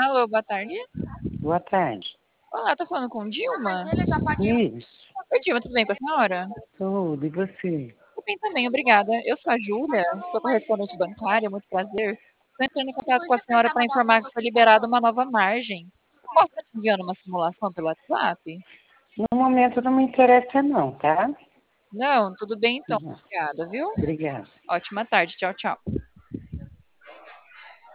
Alô, boa tarde. Boa tarde. Olá, tô falando com Dilma? Isso, Oi, Dilma, tudo bem com a senhora? tudo, e você? Tudo bem também, obrigada. Eu sou a Júlia, sou correspondente bancária, muito prazer. Estou entrando em contato com a senhora para informar que foi liberada uma nova margem. Eu posso estar te enviando uma simulação pelo WhatsApp? No momento não me interessa não, tá? Não, tudo bem então. Não. Obrigada, viu? Obrigada. Ótima tarde, tchau, tchau.